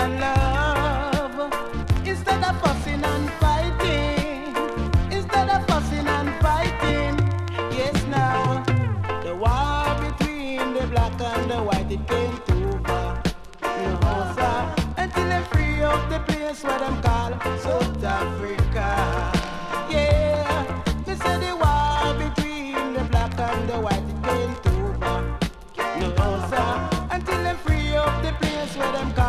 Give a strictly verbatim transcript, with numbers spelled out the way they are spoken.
and love. Instead of fussing and fighting, instead of fussing and fighting. Yes, now the war between the black and the white, it came too far. No, sir, until they free up the place where them call South Africa. Yeah, they say the war between the black and the white, it came too far. No, sir, until they free up the place where them call